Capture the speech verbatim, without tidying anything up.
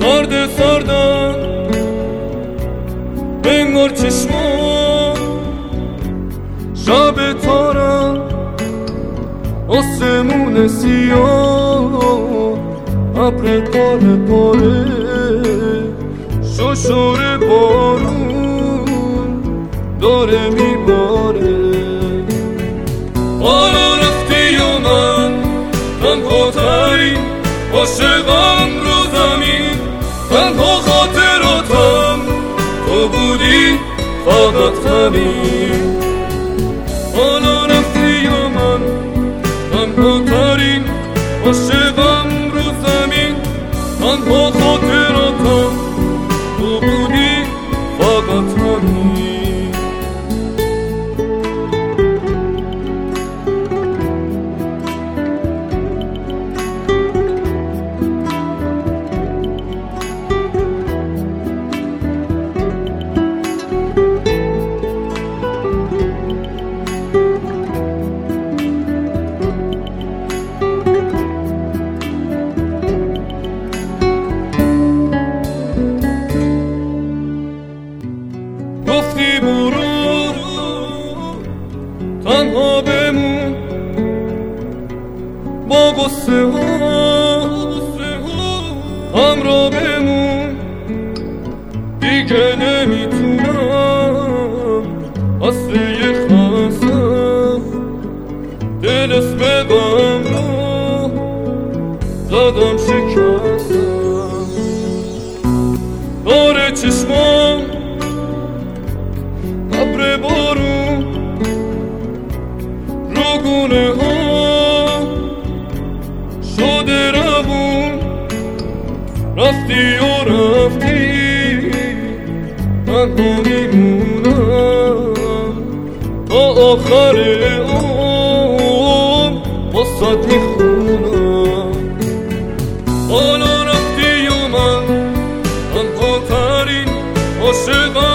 سرد سردم انگار چشمام شب تارم آسمون سیاه ابر پاره پاره ششور بارون داره میباره حالا رفتی و من تنها ترین عاشقم رو زمین تنها خاطراتم تو بودی فقط همین حالا رفتی و من تنها ترین عاشقم رو زمین تنها خاطراتم تو بودی فقط همین گفتی برو تنها بمون با غصه ها همراه بمون دیگه نمیتونم اصل یه خستم دل اسم غم رو زدم شکستم داره چشمام ابر بارون رو گونه ها شده روون رفتی و رفتی تنها میمونم تا آخر عمر واسات میخونم حالا رفتی و من تنها ترین عاشقم